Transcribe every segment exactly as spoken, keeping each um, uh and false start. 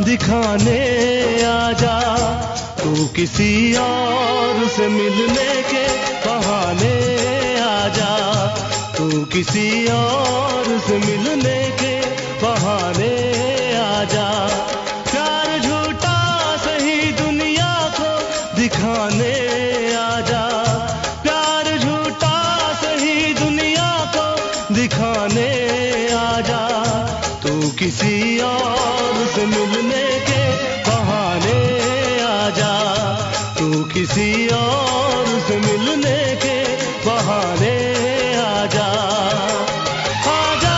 दिखाने आजा, तू किसी और से मिलने के बहाने आजा, तू किसी और से मिलने के बहाने आजा। प्यार झूठा सही दुनिया को दिखाने आजा, प्यार झूठा सही दुनिया को दिखाने आजा, तू किसी और से मिलने के बहाने आजा, तू किसी और से मिलने के बहाने आजा। आजा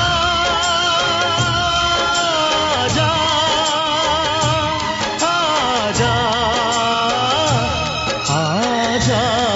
आजा आजा आजा।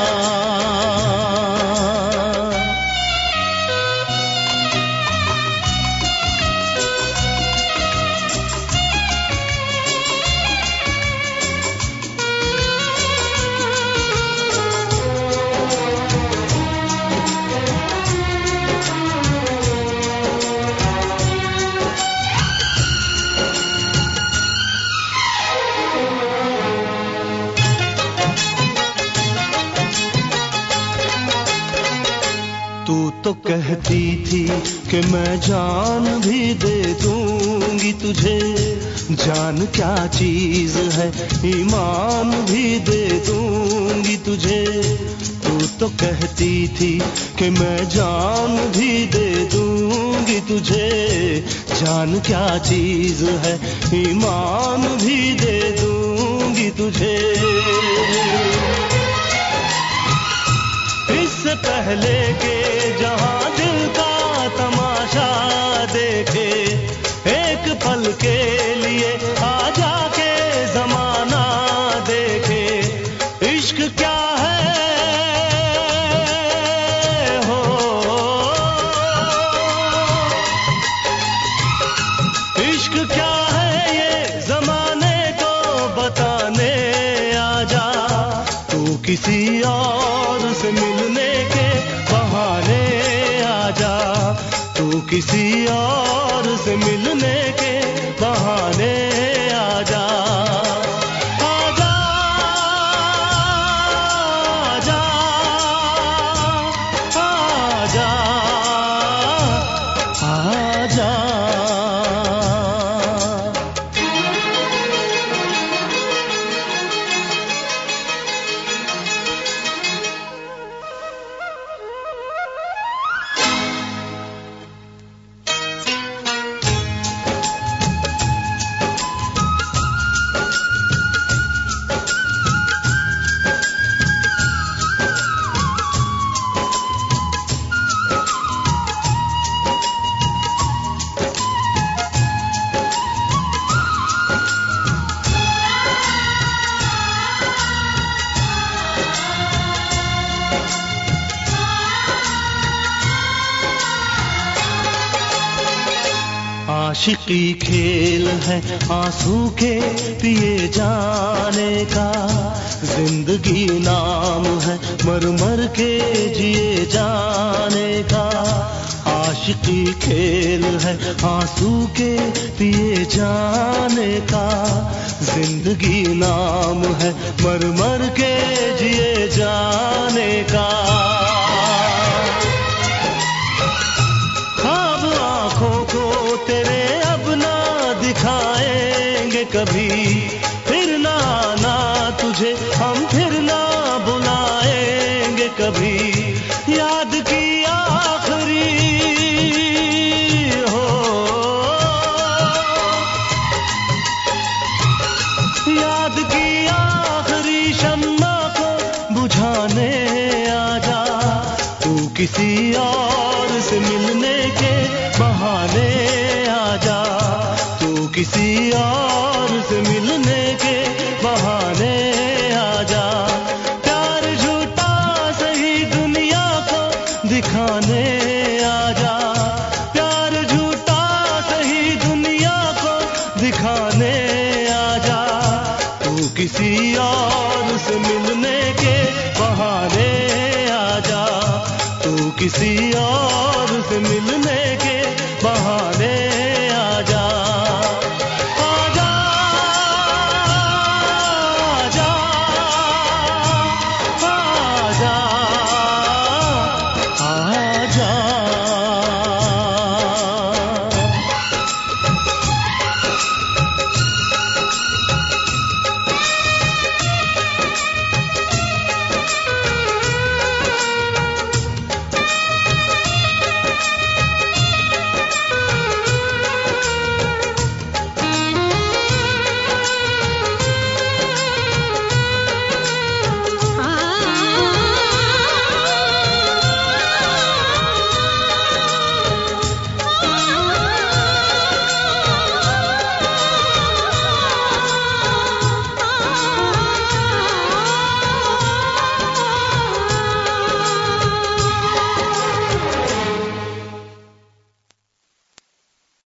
तू तो कहती थी कि मैं जान भी दे दूंगी तुझे, जान क्या चीज है ईमान भी दे दूंगी तुझे। तू तो कहती थी कि मैं जान भी दे दूंगी तुझे, जान क्या चीज है ईमान भी दे दूंगी तुझे। इससे पहले के जहां दिल का तमाशा देखे, एक पल के लिए आजा के जमाना देखे। इश्क क्या है हो, इश्क क्या है ये जमाने को बताने आजा, तू किसी और से मिलने के बहाने आजा, तू किसी और से मिलने के बहाने आजा। आजा आजा आजा आजा। आशिकी खेल है आंसू के पिए जाने का, जिंदगी नाम है मर मर के जिए जाने का। आशिकी खेल है आंसू के पिए जाने का, जिंदगी नाम है मर मर के जिए जाने का। ख्वाब आंखों को तेरे अब ना दिखाएंगे कभी, फिर ना आना तुझे हम फिर ना बुलाएंगे कभी। याद की आखिरी हो, याद की आखिरी शम्मा को बुझाने आजा, तू किसी और से मिलने के बहाने आजा, तू किसी और से मिलने के बहाने आजा। प्यार झूठा सही दुनिया को दिखाने आजा, प्यार झूठा सही दुनिया को दिखाने आजा, तू किसी और से मिलने के बहाने आजा, तू किसी और से मिलने के